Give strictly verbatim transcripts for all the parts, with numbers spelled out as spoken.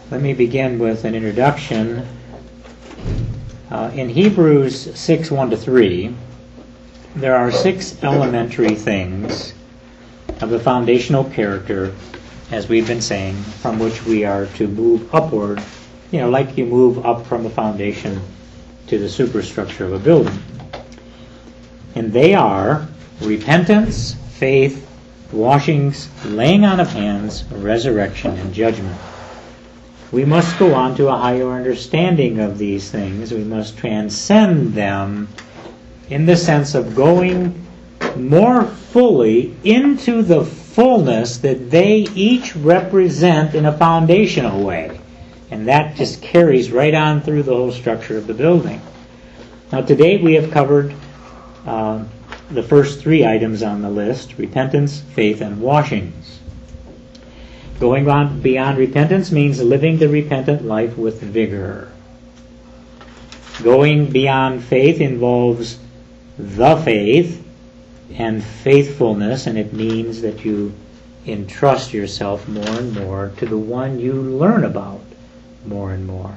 Let me begin with an introduction. Uh, in Hebrews six, one to three, there are six elementary things of the foundational character, as we've been saying, from which we are to move upward, you know, like you move up from the foundation to the superstructure of a building. And they are repentance, faith, washings, laying on of hands, resurrection, and judgment. We must go on to a higher understanding of these things. We must transcend them in the sense of going more fully into the fullness that they each represent in a foundational way. And that just carries right on through the whole structure of the building. Now today we have covered uh, the first three items on the list: repentance, faith, and washings. Going on beyond repentance means living the repentant life with vigor. Going beyond faith involves the faith and faithfulness, and it means that you entrust yourself more and more to the one you learn about more and more.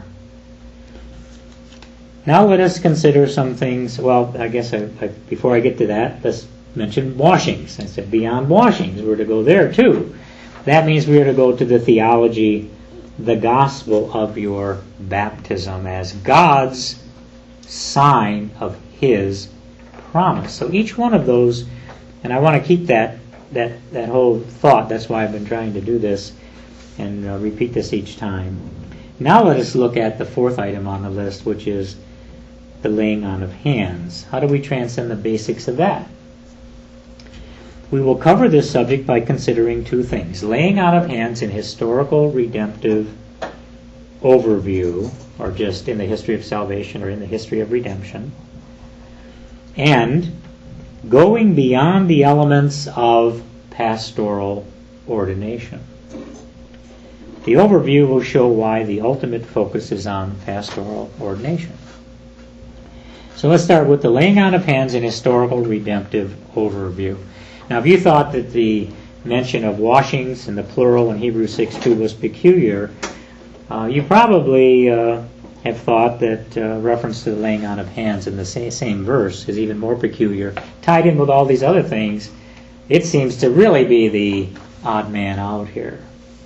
Now let us consider some things. Well, I guess I, I, before I get to that, let's mention washings. I said beyond washings, we're to go there too. That means we are to go to the theology, the gospel of your baptism as God's sign of His promise. So each one of those, and I want to keep that that that whole thought. That's why I've been trying to do this and uh, repeat this each time. Now let us look at the fourth item on the list, which is the laying on of hands. How do we transcend the basics of that? We will cover this subject by considering two things: laying on of hands in historical redemptive overview, or just in the history of salvation or in the history of redemption, and going beyond the elements of pastoral ordination. The overview will show why the ultimate focus is on pastoral ordination. So let's start with the laying on of hands in historical redemptive overview. Now, if you thought that the mention of washings in the plural in Hebrews six two was peculiar, uh, you probably uh, have thought that uh, reference to the laying on of hands in the same, same verse is even more peculiar. Tied in with all these other things, it seems to really be the odd man out here.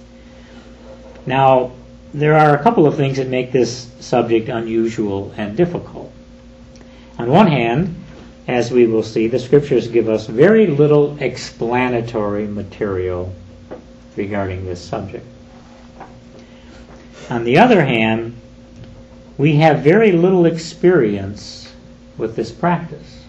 Now, there are a couple of things that make this subject unusual and difficult. On one hand, as we will see, the Scriptures give us very little explanatory material regarding this subject. On the other hand, we have very little experience with this practice.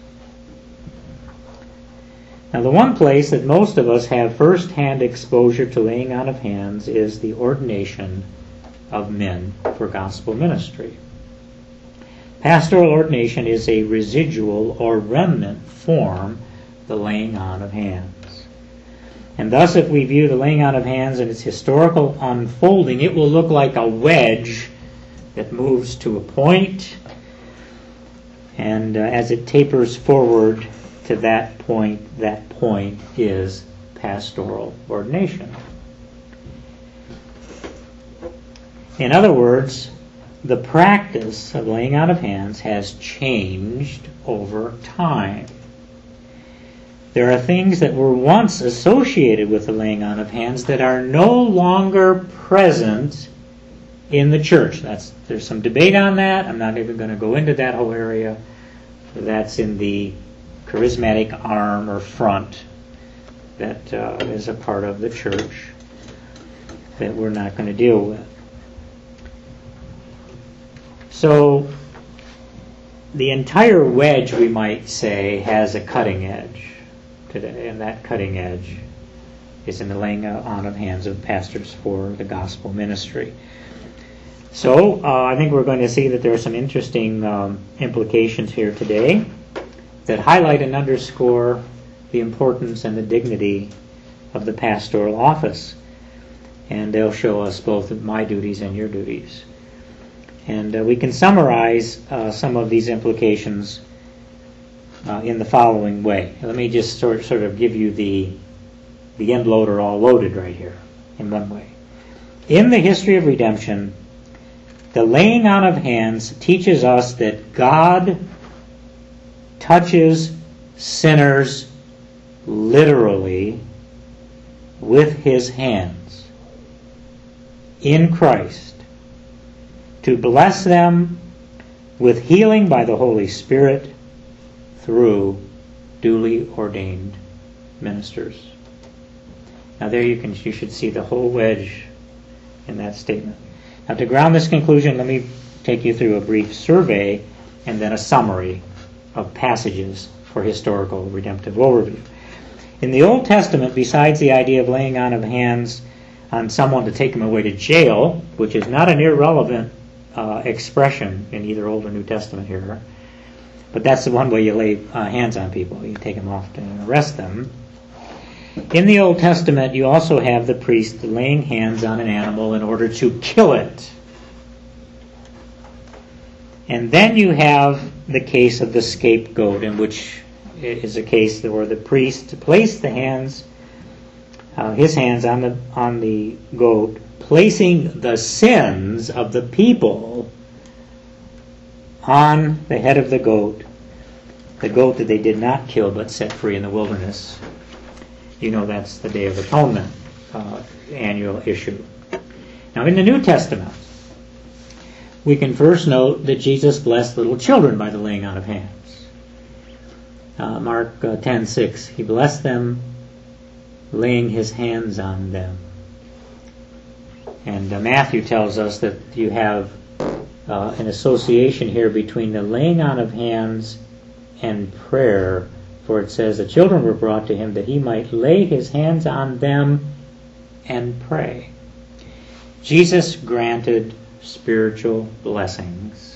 Now, the one place that most of us have first-hand exposure to laying on of hands is the ordination of men for gospel ministry. Pastoral ordination is a residual or remnant form, the laying on of hands. And thus, if we view the laying on of hands in its historical unfolding, it will look like a wedge that moves to a point, and uh, as it tapers forward to that point, that point is pastoral ordination. In other words, the practice of laying on of hands has changed over time. There are things that were once associated with the laying on of hands that are no longer present in the church. That's, there's some debate on that. I'm not even going to go into that whole area. That's in the charismatic arm or front that uh, is a part of the church that we're not going to deal with. So the entire wedge, we might say, has a cutting edge today, and that cutting edge is in the laying on of hands of pastors for the gospel ministry. So uh, I think we're going to see that there are some interesting um, implications here today that highlight and underscore the importance and the dignity of the pastoral office. And they'll show us both my duties and your duties. And uh, we can summarize uh, some of these implications uh, in the following way. Let me just sort, sort of give you the, the end loader all loaded right here in one way. In the history of redemption, the laying on of hands teaches us that God touches sinners literally with his hands in Christ to bless them with healing by the Holy Spirit through duly ordained ministers. Now there you can you should see the whole wedge in that statement. Now to ground this conclusion, let me take you through a brief survey and then a summary of passages for historical redemptive overview. In the Old Testament, besides the idea of laying on of hands on someone to take him away to jail, which is not an irrelevant uh, expression in either Old or New Testament here, but that's the one way you lay uh, hands on people. You take them off and arrest them. In the Old Testament, you also have the priest laying hands on an animal in order to kill it. And then you have the case of the scapegoat, in which is a case where the priest placed the hands, uh, his hands on the on the goat, placing the sins of the people on the head of the goat, the goat that they did not kill but set free in the wilderness. You know that's the Day of Atonement uh, annual issue. Now in the New Testament, we can first note that Jesus blessed little children by the laying on of hands. Uh, Mark uh, ten six, he blessed them, laying his hands on them. And uh, Matthew tells us that you have uh, an association here between the laying on of hands and prayer, for it says the children were brought to him that he might lay his hands on them and pray. Jesus granted spiritual blessings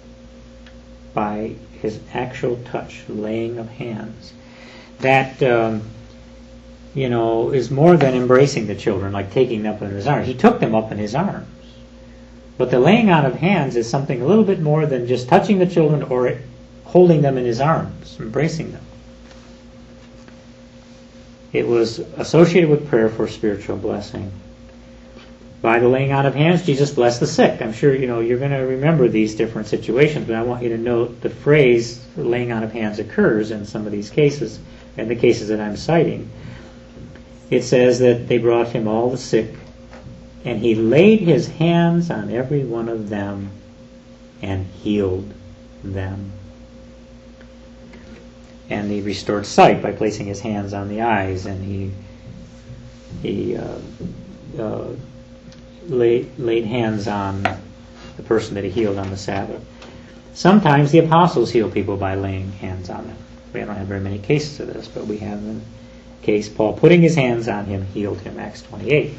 by his actual touch, laying of hands. That, um, you know, is more than embracing the children, like taking them up in his arms. He took them up in his arms. But the laying on of hands is something a little bit more than just touching the children or holding them in his arms, embracing them. It was associated with prayer for spiritual blessing. By the laying on of hands, Jesus blessed the sick. I'm sure you know you're going to remember these different situations, but I want you to note the phrase laying on of hands occurs in some of these cases, and the cases that I'm citing. It says that they brought him all the sick, and he laid his hands on every one of them and healed them. And he restored sight by placing his hands on the eyes, and he he uh, uh, laid, laid hands on the person that he healed on the Sabbath. Sometimes the apostles heal people by laying hands on them. We don't have very many cases of this, but we have a case, Paul putting his hands on him healed him, Acts twenty-eight.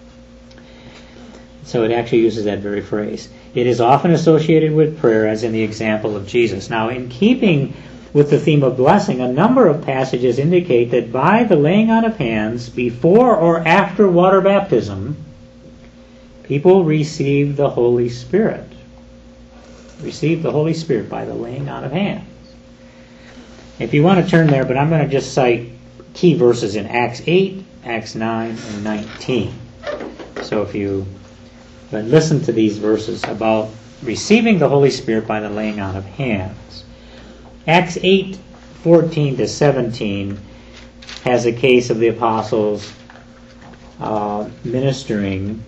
So it actually uses that very phrase. It is often associated with prayer, as in the example of Jesus. Now, in keeping with the theme of blessing, a number of passages indicate that by the laying on of hands, before or after water baptism, people receive the Holy Spirit. Receive the Holy Spirit by the laying on of hands. If you want to turn there, but I'm going to just cite key verses in Acts eight, Acts nine, and nineteen. So if you but listen to these verses about receiving the Holy Spirit by the laying on of hands. Acts eight, fourteen to seventeen has a case of the apostles uh, ministering,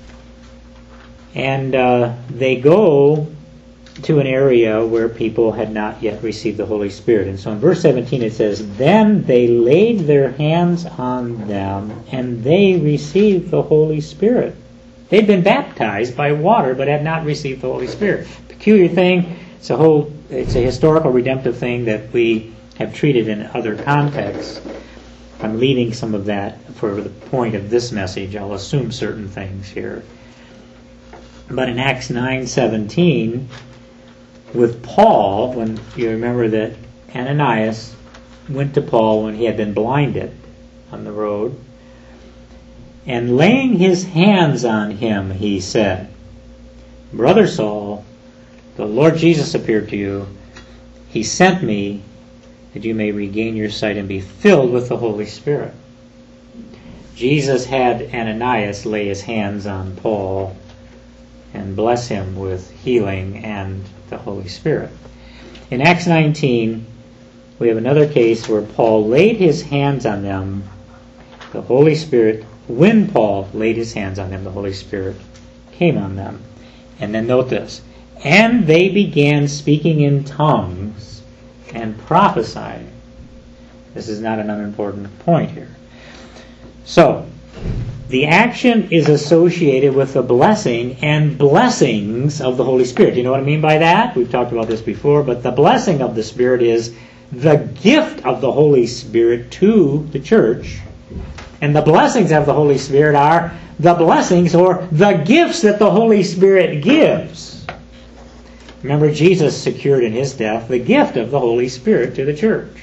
and uh, they go to an area where people had not yet received the Holy Spirit. And so in verse seventeen it says, "Then they laid their hands on them, and they received the Holy Spirit." They'd been baptized by water, but had not received the Holy Spirit. Peculiar thing. It's a whole. It's a historical redemptive thing that we have treated in other contexts. I'm leaving some of that for the point of this message. I'll assume certain things here. But in Acts nine seventeen, with Paul, when you remember that Ananias went to Paul when he had been blinded on the road, and laying his hands on him, he said, "Brother Saul, the Lord Jesus appeared to you. He sent me that you may regain your sight and be filled with the Holy Spirit." Jesus had Ananias lay his hands on Paul and bless him with healing and the Holy Spirit. In Acts nineteen, we have another case where Paul laid his hands on them. The Holy Spirit, when Paul laid his hands on them, the Holy Spirit came on them. And then note this. And they began speaking in tongues and prophesying. This is not an unimportant point here. So, the action is associated with the blessing and blessings of the Holy Spirit. You know what I mean by that? We've talked about this before, but the blessing of the Spirit is the gift of the Holy Spirit to the church. And the blessings of the Holy Spirit are the blessings or the gifts that the Holy Spirit gives. Remember, Jesus secured in his death the gift of the Holy Spirit to the church.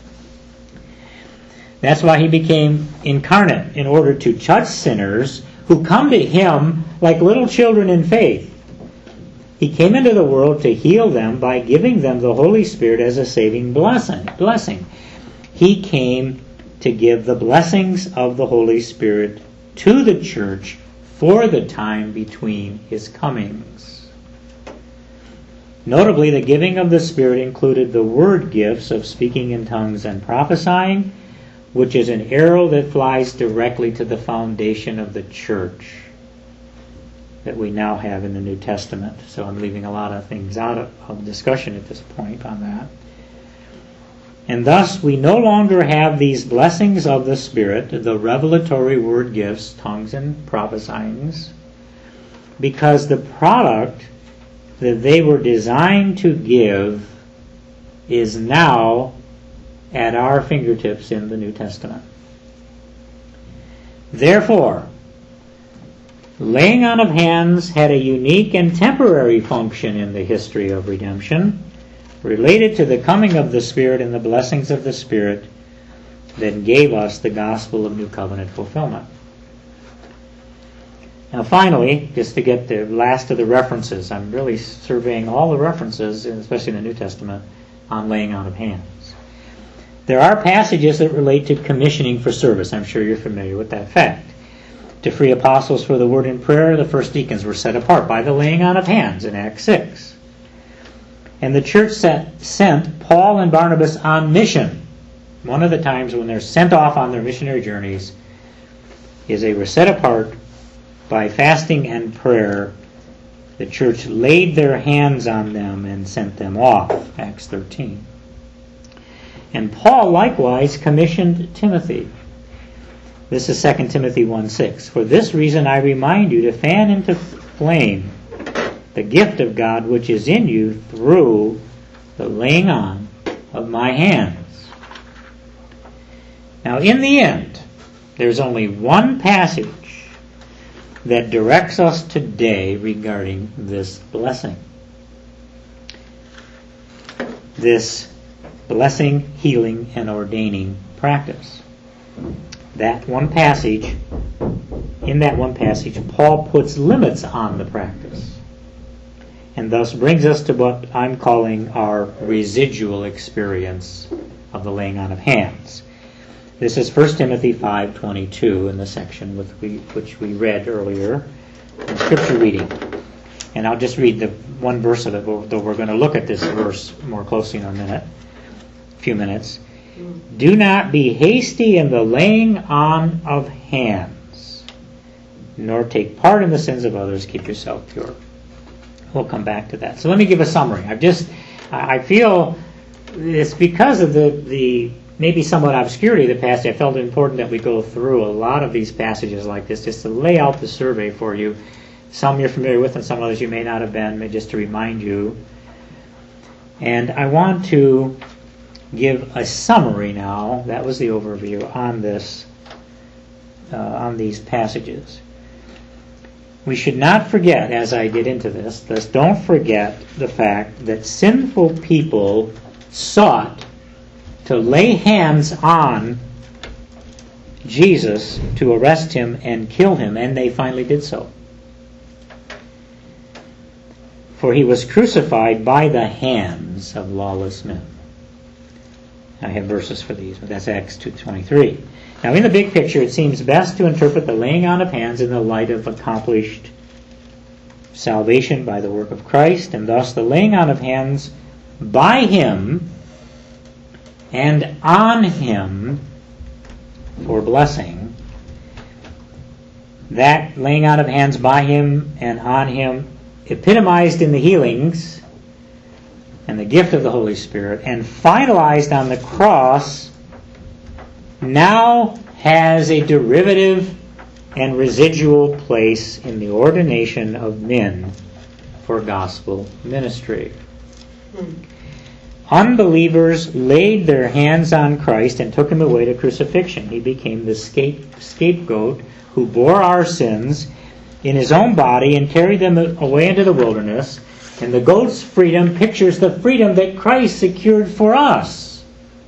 That's why he became incarnate, in order to touch sinners who come to him like little children in faith. He came into the world to heal them by giving them the Holy Spirit as a saving blessing. blessing. He came to give the blessings of the Holy Spirit to the church for the time between his comings. Notably, the giving of the Spirit included the word gifts of speaking in tongues and prophesying, which is an arrow that flies directly to the foundation of the church that we now have in the New Testament. So I'm leaving a lot of things out of, of discussion at this point on that. And thus we no longer have these blessings of the Spirit, the revelatory word gifts, tongues and prophesyings, because the product that they were designed to give is now at our fingertips in the New Testament. Therefore, laying on of hands had a unique and temporary function in the history of redemption, related to the coming of the Spirit and the blessings of the Spirit that gave us the gospel of New Covenant fulfillment. Now finally, just to get the last of the references, I'm really surveying all the references, especially in the New Testament, on laying on of hands. There are passages that relate to commissioning for service. I'm sure you're familiar with that fact. To free apostles for the word and prayer, the first deacons were set apart by the laying on of hands in Acts six. And the church set, sent Paul and Barnabas on mission. One of the times when they're sent off on their missionary journeys is they were set apart by fasting and prayer. The church laid their hands on them and sent them off, Acts thirteen. And Paul likewise commissioned Timothy. This is Second Timothy one six. For this reason I remind you to fan into flame the gift of God which is in you through the laying on of my hands. Now in the end, there's only one passage that directs us today regarding this blessing. This blessing, healing, and ordaining practice. That one passage, in that one passage, Paul puts limits on the practice, and thus brings us to what I'm calling our residual experience of the laying on of hands. This is First Timothy five twenty-two in the section with we, which we read earlier in Scripture reading. And I'll just read the one verse of it, though we're going to look at this verse more closely in a minute. Few minutes. Do not be hasty in the laying on of hands, nor take part in the sins of others. Keep yourself pure. We'll come back to that. So let me give a summary. I've just, I feel it's because of the, the maybe somewhat obscurity of the passage. I felt it important that we go through a lot of these passages like this, just to lay out the survey for you. Some you're familiar with, and some others you may not have been, just to remind you. And I want to give a summary now. That was the overview on this, uh, on these passages. We should not forget, as I get into this, this, don't forget the fact that sinful people sought to lay hands on Jesus to arrest him and kill him, and they finally did so. For he was crucified by the hands of lawless men. I have verses for these, but that's Acts two twenty-three. Now, in the big picture, it seems best to interpret the laying on of hands in the light of accomplished salvation by the work of Christ, and thus the laying on of hands by Him and on Him for blessing. That laying on of hands by Him and on Him, epitomized in the healings and the gift of the Holy Spirit, and finalized on the cross, now has a derivative and residual place in the ordination of men for gospel ministry. Hmm. Unbelievers laid their hands on Christ and took Him away to crucifixion. He became the scape, scapegoat who bore our sins in His own body and carried them away into the wilderness. And the goat's freedom pictures the freedom that Christ secured for us,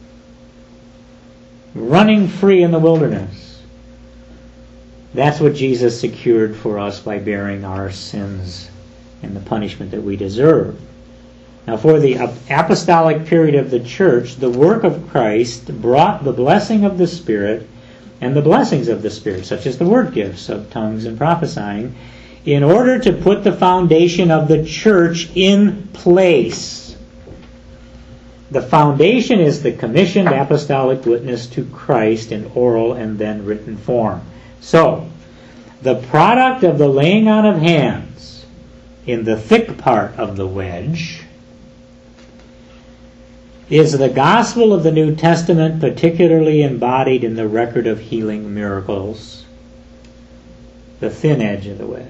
running free in the wilderness. That's what Jesus secured for us by bearing our sins and the punishment that we deserve. Now, for the apostolic period of the church, the work of Christ brought the blessing of the Spirit and the blessings of the Spirit, such as the word gifts of tongues and prophesying, in order to put the foundation of the church in place. The foundation is the commissioned apostolic witness to Christ in oral and then written form. So, the product of the laying on of hands in the thick part of the wedge is the gospel of the New Testament, particularly embodied in the record of healing miracles, the thin edge of the wedge.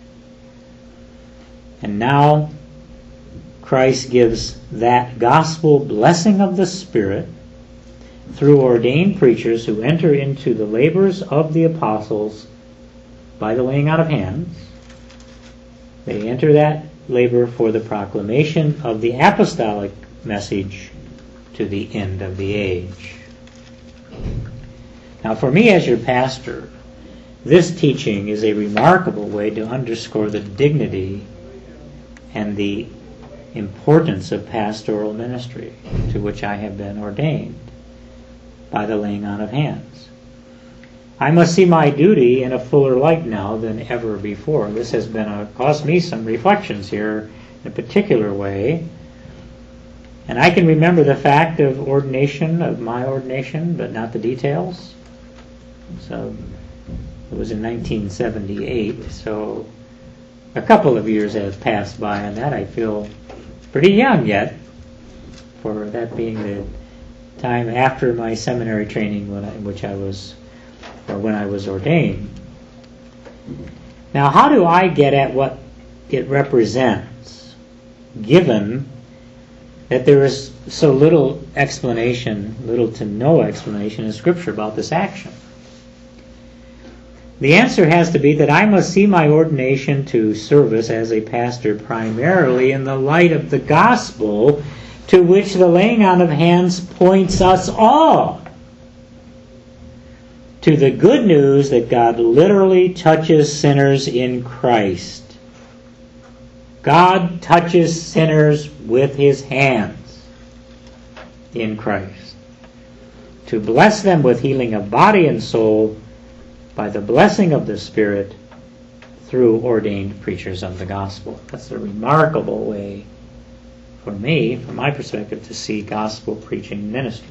And now Christ gives that gospel blessing of the Spirit through ordained preachers who enter into the labors of the apostles by the laying on of hands. They enter that labor for the proclamation of the apostolic message to the end of the age. Now, for me as your pastor, this teaching is a remarkable way to underscore the dignity and the importance of pastoral ministry to which I have been ordained by the laying on of hands. I must see my duty in a fuller light now than ever before. This has been a, caused me some reflections here in a particular way. And I can remember the fact of ordination, of my ordination, but not the details. So it was in nineteen seventy-eight, so a couple of years have passed by on that. I feel pretty young yet, for that being the time after my seminary training, when I, which I was, or when I was ordained. Now, how do I get at what it represents, given that there is so little explanation, little to no explanation in Scripture about this action? The answer has to be that I must see my ordination to service as a pastor primarily in the light of the gospel to which the laying on of hands points us all. To the good news that God literally touches sinners in Christ. God touches sinners with His hands in Christ, to bless them with healing of body and soul by the blessing of the Spirit through ordained preachers of the gospel. That's a remarkable way for me, from my perspective, to see gospel preaching ministry.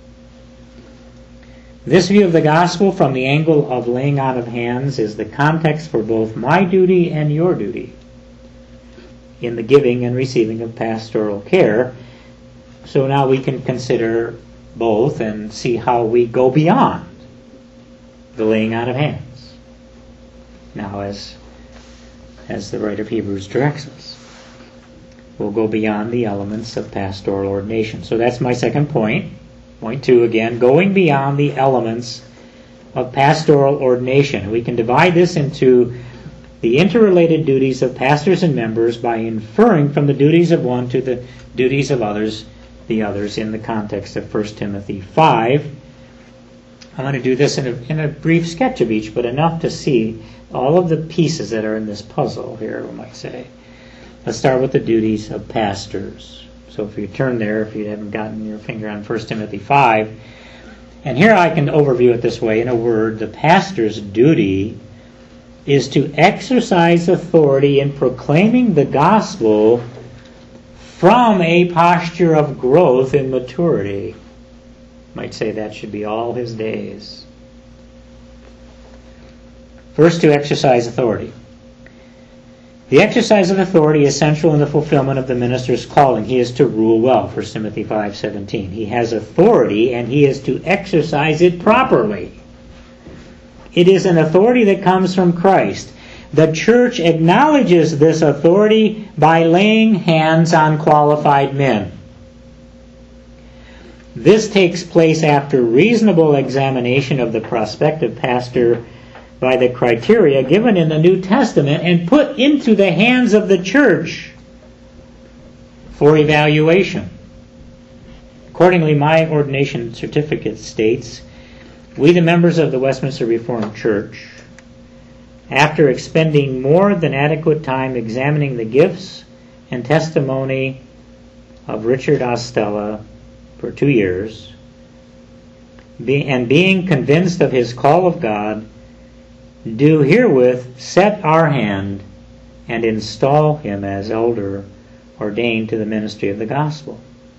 This view of the gospel from the angle of laying on of hands is the context for both my duty and your duty in the giving and receiving of pastoral care. So now we can consider both and see how we go beyond the laying on of hands. Now, as as the writer of Hebrews directs us, we'll go beyond the elements of pastoral ordination. So that's my second point. Point two again, going beyond the elements of pastoral ordination. We can divide this into the interrelated duties of pastors and members by inferring from the duties of one to the duties of others, the others, in the context of First Timothy five. I'm going to do this in a, in a brief sketch of each, but enough to see all of the pieces that are in this puzzle here, we might say. Let's start with the duties of pastors. So if you turn there, if you haven't gotten your finger on First Timothy five, And here I can overview it this way. In a word, the pastor's duty is to exercise authority in proclaiming the gospel from a posture of growth in maturity. Might say that should be all his days. First, to exercise authority. The exercise of authority is central in the fulfillment of the minister's calling. He is to rule well, First Timothy five seventeen. He has authority and he is to exercise it properly. It is an authority that comes from Christ. The church acknowledges this authority by laying hands on qualified men. This takes place after reasonable examination of the prospective pastor by the criteria given in the New Testament and put into the hands of the church for evaluation. Accordingly, my ordination certificate states, we, the members of the Westminster Reformed Church, after expending more than adequate time examining the gifts and testimony of Richard Ostella for two years, be, and being convinced of his call of God, do herewith set our hand and install him as elder ordained to the ministry of the gospel.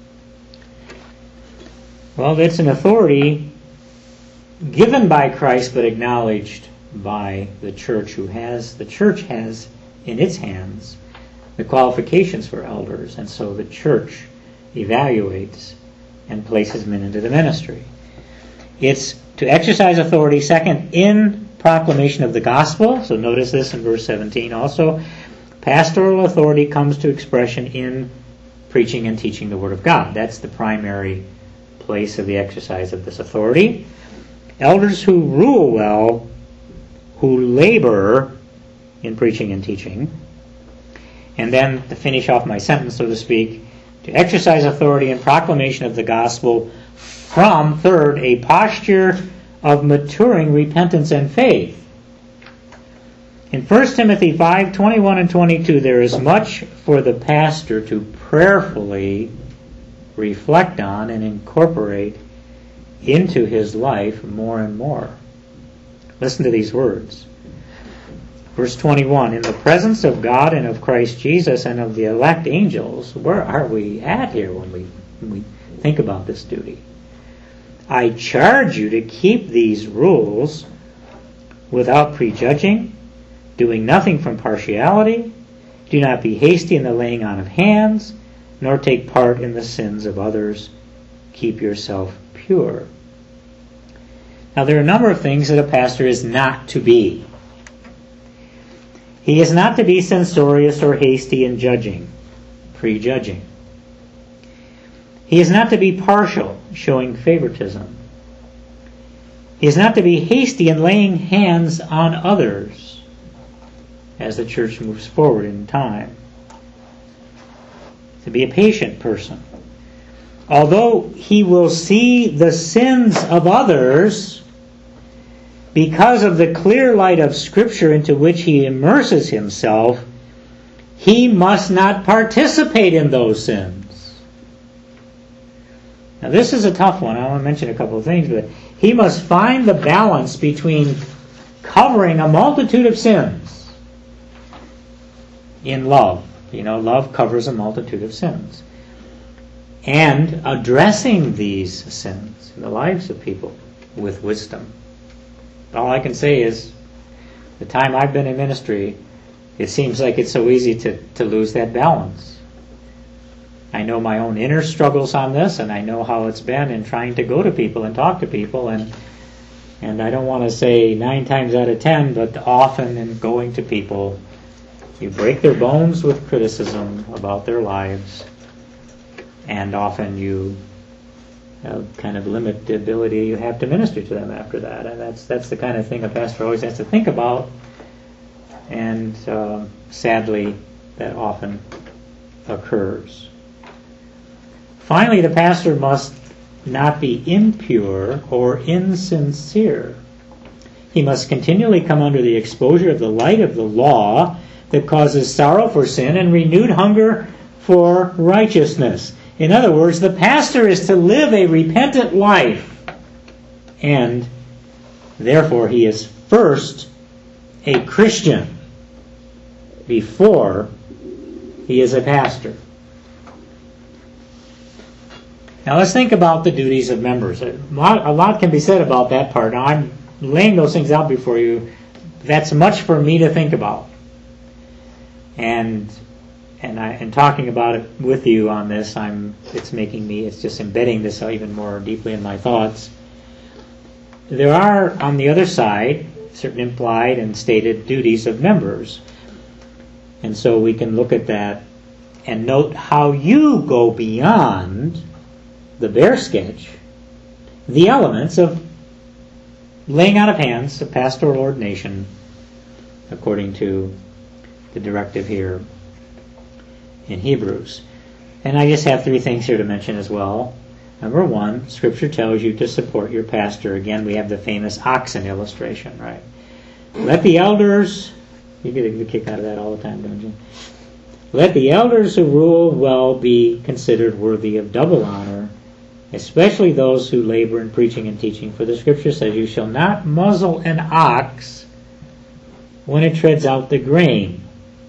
Well, it's an authority given by Christ but acknowledged by the church, who has the church has in its hands the qualifications for elders, and so the church evaluates and places men into the ministry. It's to exercise authority, second, in proclamation of the gospel. So notice this in verse seventeen also. Pastoral authority comes to expression in preaching and teaching the Word of God. That's the primary place of the exercise of this authority. Elders who rule well, who labor in preaching and teaching. And then, to finish off my sentence, so to speak, to exercise authority in proclamation of the gospel from, third, a posture of maturing repentance and faith. In First Timothy five twenty-one and twenty-two, there is much for the pastor to prayerfully reflect on and incorporate into his life more and more. Listen to these words. Verse twenty-one, in the presence of God and of Christ Jesus and of the elect angels, where are we at here when we, when we think about this duty? I charge you to keep these rules without prejudging, doing nothing from partiality. Do not be hasty in the laying on of hands, nor take part in the sins of others. Keep yourself pure. Now, there are a number of things that a pastor is not to be. He is not to be censorious or hasty in judging, prejudging. He is not to be partial, showing favoritism. He is not to be hasty in laying hands on others as the church moves forward in time. To be a patient person. Although he will see the sins of others, because of the clear light of Scripture into which he immerses himself, he must not participate in those sins. Now, this is a tough one. I want to mention a couple of things, but he must find the balance between covering a multitude of sins in love. You know, love covers a multitude of sins. And addressing these sins in the lives of people with wisdom. All I can say is, the time I've been in ministry, it seems like it's so easy to, to lose that balance. I know my own inner struggles on this, and I know how it's been in trying to go to people and talk to people, and and I don't want to say nine times out of ten, but often in going to people, you break their bones with criticism about their lives, and often you uh, kind of limit the ability you have to minister to them after that. And that's that's the kind of thing a pastor always has to think about, and uh, sadly, that often occurs. Finally, the pastor must not be impure or insincere. He must continually come under the exposure of the light of the law that causes sorrow for sin and renewed hunger for righteousness. In other words, the pastor is to live a repentant life and therefore he is first a Christian before he is a pastor. Now let's think about the duties of members. A lot, a lot can be said about that part. Now I'm laying those things out before you. That's much for me to think about. And and I and talking about it with you on this, I'm it's making me it's just embedding this even more deeply in my thoughts. There are on the other side certain implied and stated duties of members. And so we can look at that and note how you go beyond the bare sketch, the elements of laying out of hands of pastoral ordination according to the directive here in Hebrews. And I just have three things here to mention as well. Number one, Scripture tells you to support your pastor. Again, we have the famous oxen illustration, right? Let the elders, you get a kick out of that all the time, don't you? Let the elders who rule well be considered worthy of double honor, especially those who labor in preaching and teaching. For the Scripture says, you shall not muzzle an ox when it treads out the grain.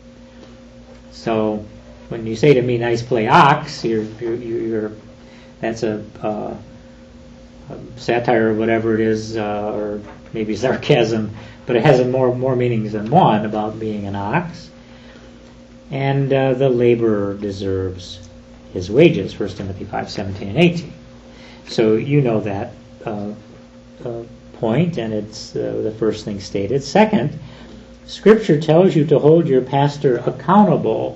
So, when you say to me, nice play ox, you're, you're, you're that's a, uh, a satire or whatever it is, uh, or maybe sarcasm, but it has a more, more meanings than one about being an ox. And uh, the laborer deserves his wages, First Timothy five seventeen and eighteen. So you know that uh, uh, point, and it's uh, the first thing stated. Second, Scripture tells you to hold your pastor accountable.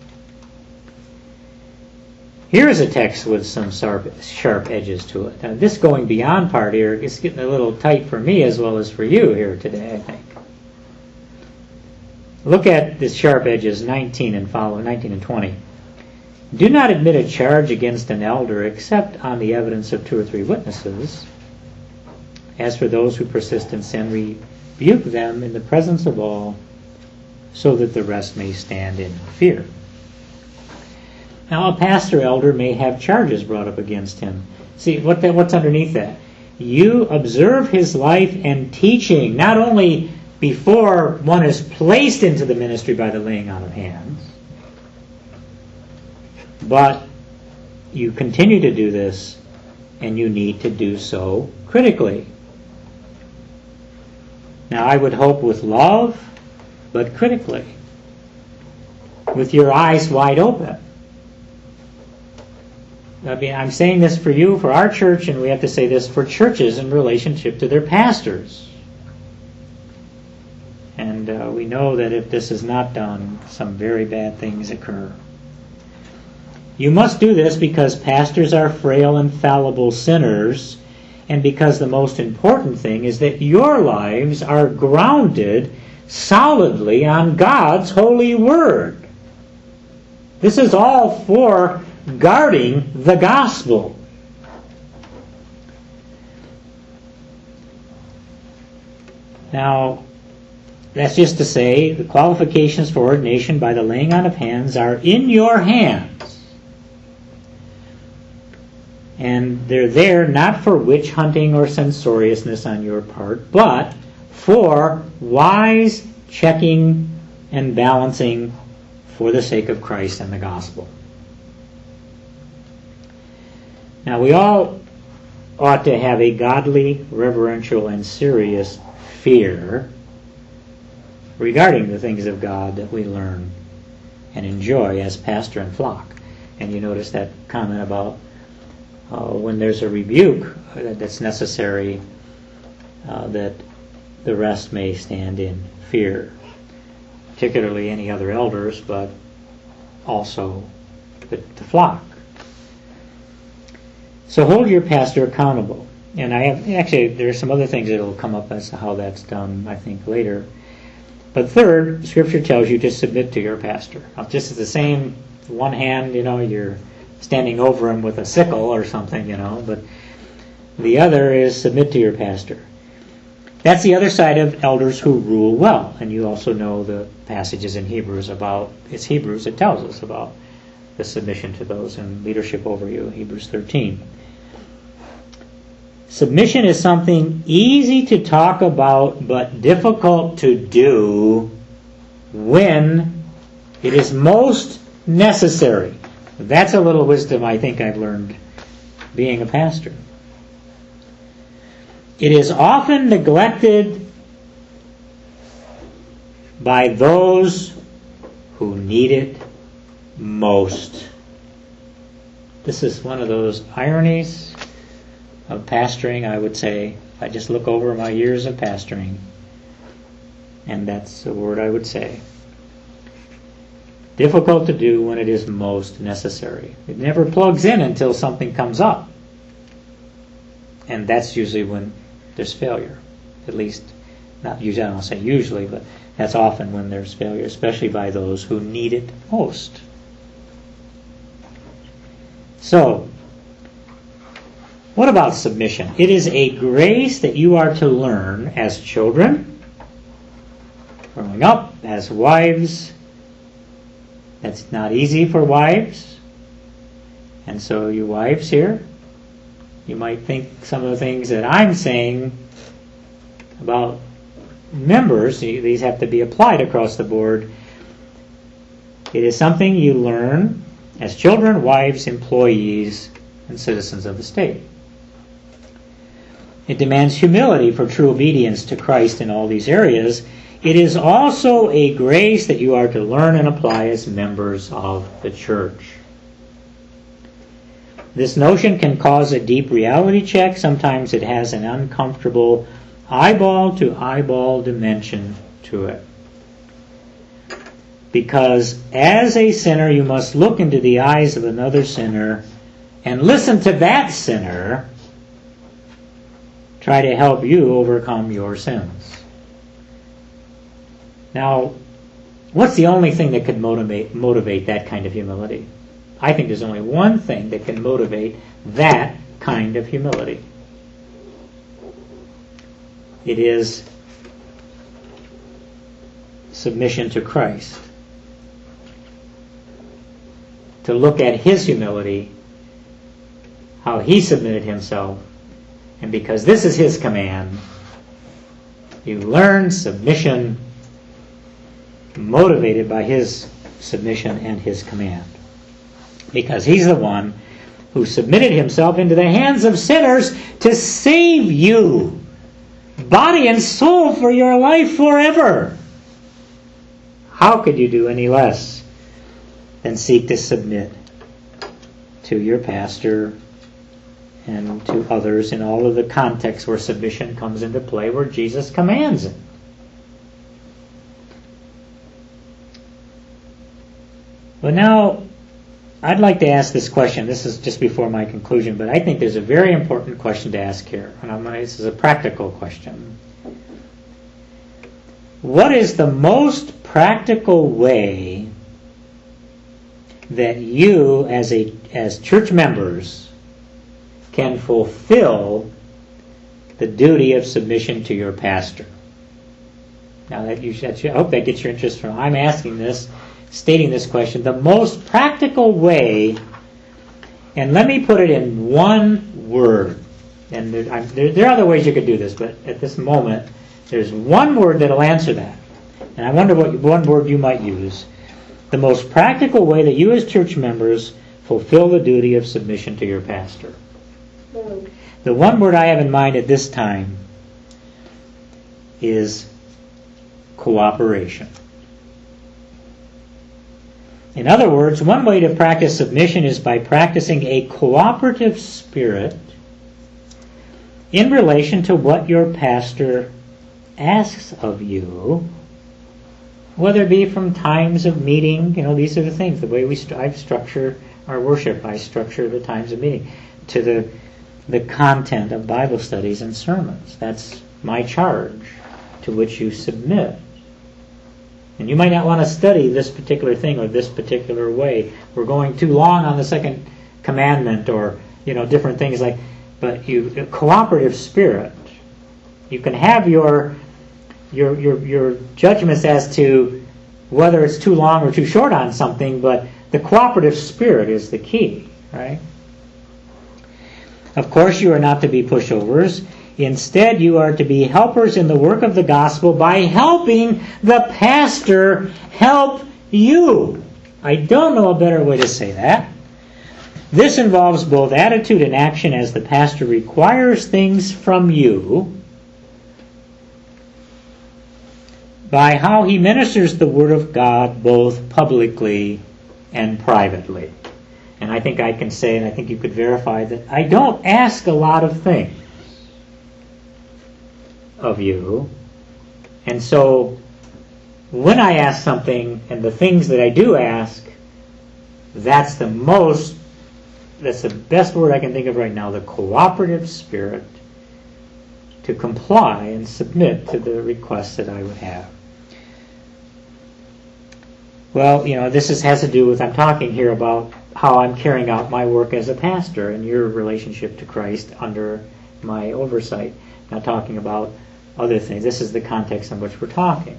Here is a text with some sharp, sharp edges to it. Now, this going beyond part here is getting a little tight for me as well as for you here today, I think. Look at the sharp edges, nineteen and follow, nineteen and twenty. Do not admit a charge against an elder except on the evidence of two or three witnesses. As for those who persist in sin, rebuke them in the presence of all, so that the rest may stand in fear. Now, a pastor elder may have charges brought up against him. See, what that, what's underneath that? You observe his life and teaching, not only before one is placed into the ministry by the laying on of hands, but you continue to do this, and you need to do so critically. Now, I would hope with love, but critically, with your eyes wide open. I mean, I'm saying this for you, for our church, and we have to say this for churches in relationship to their pastors. And uh, we know that if this is not done, some very bad things occur. You must do this because pastors are frail and fallible sinners, and because the most important thing is that your lives are grounded solidly on God's holy word. This is all for guarding the gospel. Now, that's just to say the qualifications for ordination by the laying on of hands are in your hands. And they're there not for witch hunting or censoriousness on your part, but for wise checking and balancing for the sake of Christ and the gospel. Now, we all ought to have a godly, reverential, and serious fear regarding the things of God that we learn and enjoy as pastor and flock. And you notice that comment about uh, when there's a rebuke that's necessary, uh, that the rest may stand in fear, particularly any other elders, but also the, the flock. So hold your pastor accountable. And I have, actually, there are some other things that will come up as to how that's done, I think, later. But third, Scripture tells you to submit to your pastor. Now, just as the same, one hand, you know, you're standing over him with a sickle or something, you know, but the other is submit to your pastor. That's the other side of elders who rule well. And you also know the passages in Hebrews about, it's Hebrews that tells us about the submission to those in leadership over you, Hebrews thirteen. Submission is something easy to talk about but difficult to do when it is most necessary. That's a little wisdom I think I've learned being a pastor. It is often neglected by those who need it most. This is one of those ironies of pastoring, I would say. I just look over my years of pastoring, and that's the word I would say. Difficult to do when it is most necessary. It never plugs in until something comes up. And that's usually when there's failure. At least, not usually, I don't say usually, but that's often when there's failure, especially by those who need it most. So, what about submission? It is a grace that you are to learn as children, growing up, as wives. That's not easy for wives. And so you wives here, you might think some of the things that I'm saying about members, these have to be applied across the board. It is something you learn as children, wives, employees, and citizens of the state. It demands humility for true obedience to Christ in all these areas. It is also a grace that you are to learn and apply as members of the church. This notion can cause a deep reality check. Sometimes it has an uncomfortable eyeball-to-eyeball dimension to it. Because as a sinner, you must look into the eyes of another sinner and listen to that sinner try to help you overcome your sins. Now, what's the only thing that could motivate motivate that kind of humility? I think there's only one thing that can motivate that kind of humility. It is submission to Christ. To look at His humility, how He submitted Himself, and because this is His command, you learn submission motivated by His submission and His command. Because He's the one who submitted Himself into the hands of sinners to save you, body and soul, for your life forever. How could you do any less than seek to submit to your pastor and to others in all of the contexts where submission comes into play, where Jesus commands it? But now, I'd like to ask this question. This is just before my conclusion, but I think there's a very important question to ask here. And I'm gonna, this is a practical question. What is the most practical way that you, as a as church members, can fulfill the duty of submission to your pastor? Now, that you should, I hope that gets your interest from. I'm asking this. Stating this question, the most practical way, and let me put it in one word, and there, I'm, there, there are other ways you could do this, but at this moment, there's one word that'll answer that. And I wonder what one word you might use. The most practical way that you as church members fulfill the duty of submission to your pastor. Mm. The one word I have in mind at this time is cooperation. In other words, one way to practice submission is by practicing a cooperative spirit in relation to what your pastor asks of you, whether it be from times of meeting. You know, these are the things, the way we st- I structure our worship. I structure the times of meeting to the the content of Bible studies and sermons. That's my charge, to which you submit. And you might not want to study this particular thing or this particular way. We're going too long on the second commandment, or, you know, different things like, but you, a cooperative spirit. You can have your, your, your, your judgments as to whether it's too long or too short on something, but the cooperative spirit is the key, right? Of course, you are not to be pushovers. Instead, you are to be helpers in the work of the gospel by helping the pastor help you. I don't know a better way to say that. This involves both attitude and action as the pastor requires things from you by how he ministers the Word of God both publicly and privately. And I think I can say, and I think you could verify, that I don't ask a lot of things of you. And so when I ask something, and the things that I do ask, that's the most, that's the best word I can think of right now, the cooperative spirit to comply and submit to the requests that I would have. Well, you know, this is, has to do with, I'm talking here about how I'm carrying out my work as a pastor and your relationship to Christ under my oversight. I'm not talking about other things. This is the context in which we're talking.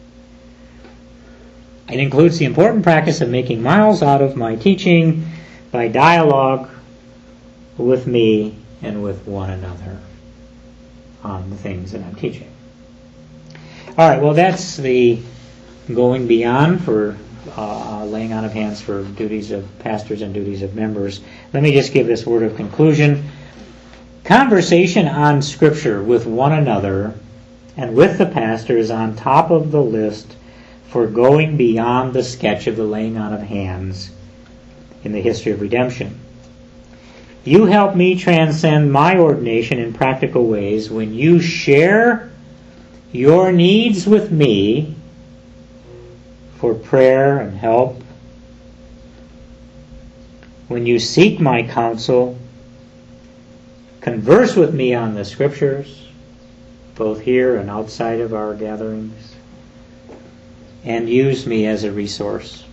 It includes the important practice of making miles out of my teaching by dialogue with me and with one another on the things that I'm teaching. All right, well, that's the going beyond for uh, laying on of hands for duties of pastors and duties of members. Let me just give this word of conclusion. Conversation on Scripture with one another and with the pastor is on top of the list for going beyond the sketch of the laying on of hands in the history of redemption. You help me transcend my ordination in practical ways when you share your needs with me for prayer and help, when you seek my counsel, converse with me on the Scriptures, both here and outside of our gatherings, and use me as a resource.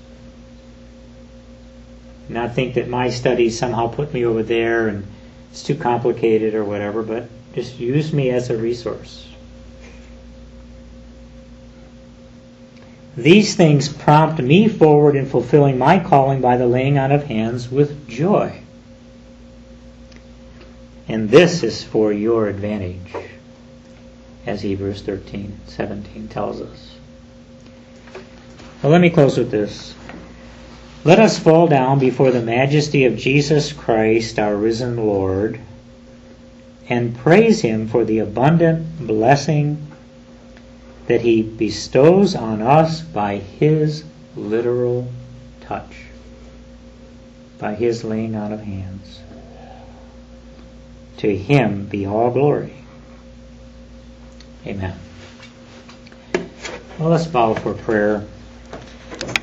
Not think that my studies somehow put me over there and it's too complicated or whatever, but just use me as a resource. These things prompt me forward in fulfilling my calling by the laying on of hands with joy. And this is for your advantage, as Hebrews thirteen seventeen tells us. Well, let me close with this. Let us fall down before the majesty of Jesus Christ, our risen Lord, and praise Him for the abundant blessing that He bestows on us by His literal touch, by His laying on of hands. To Him be all glory. Amen. Well, let's bow for prayer.